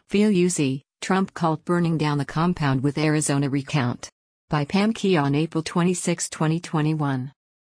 Feel Uzi, Trump cult burning down the compound with Arizona recount. By Pam Key on April 26, 2021.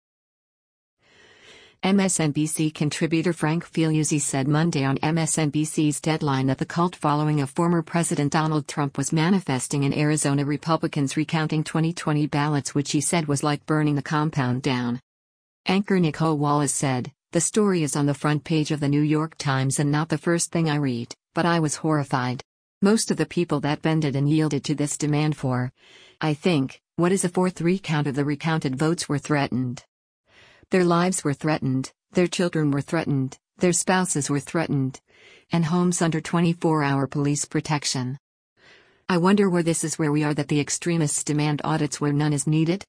MSNBC contributor Frank Figliuzzi said Monday on MSNBC's Deadline that the cult following of former President Donald Trump was manifesting in Arizona Republicans recounting 2020 ballots, which he said was like burning the compound down. Anchor Nicolle Wallace said, "The story is on the front page of the New York Times and not the first thing I read, but I was horrified. Most of the people that bended and yielded to this demand for, I think, what is a fourth recount of the recounted votes were threatened. Their lives were threatened, their children were threatened, their spouses were threatened, and homes under 24-hour police protection. I wonder where this is where we are that the extremists demand audits where none is needed?"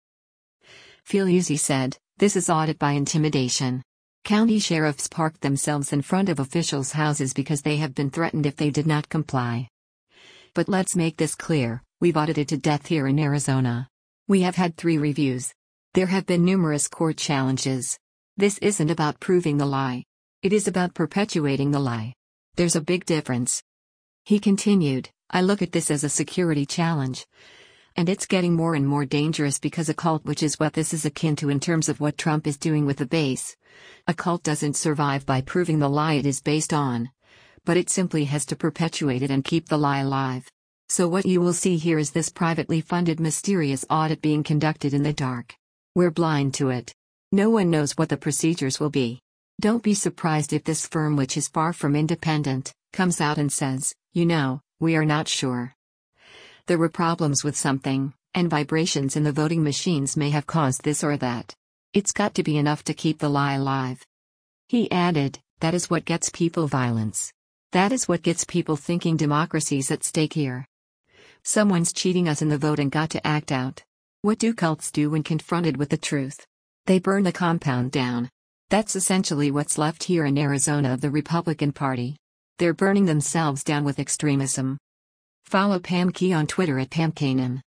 Figliuzzi said, "This is audit by intimidation. County sheriffs parked themselves in front of officials' houses because they have been threatened if they did not comply. But let's make this clear, we've audited to death here in Arizona. We have had 3 reviews. There have been numerous court challenges. This isn't about proving the lie. It is about perpetuating the lie. There's a big difference." He continued, "I look at this as a security challenge. And it's getting more and more dangerous because a cult, which is what this is akin to in terms of what Trump is doing with the base. A cult doesn't survive by proving the lie it is based on. But it simply has to perpetuate it and keep the lie alive. So what you will see here is this privately funded mysterious audit being conducted in the dark. We're blind to it. No one knows what the procedures will be. Don't be surprised if this firm, which is far from independent, comes out and says, we are not sure. There were problems with something, and vibrations in the voting machines may have caused this or that. It's got to be enough to keep the lie alive." He added, "That is what gets people violence. That is what gets people thinking democracy's at stake here. Someone's cheating us in the vote and got to act out. What do cults do when confronted with the truth? They burn the compound down. That's essentially what's left here in Arizona of the Republican Party. They're burning themselves down with extremism." Follow Pam Key on Twitter at PamKanan.